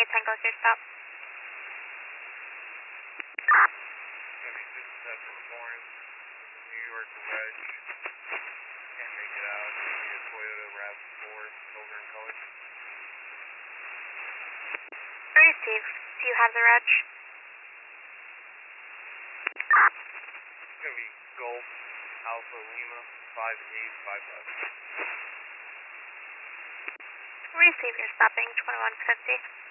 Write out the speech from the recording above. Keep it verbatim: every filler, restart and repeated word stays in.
Tango is your stop. Gonna be six seven Lawrence, New York Reg. Can't make it out. It's gonna be a Toyota RAV four, silver in color. Receive. Do you have the reg? It's gonna be Golf Alpha Lima five eight five five. Receive. You're stopping twenty-one fifty.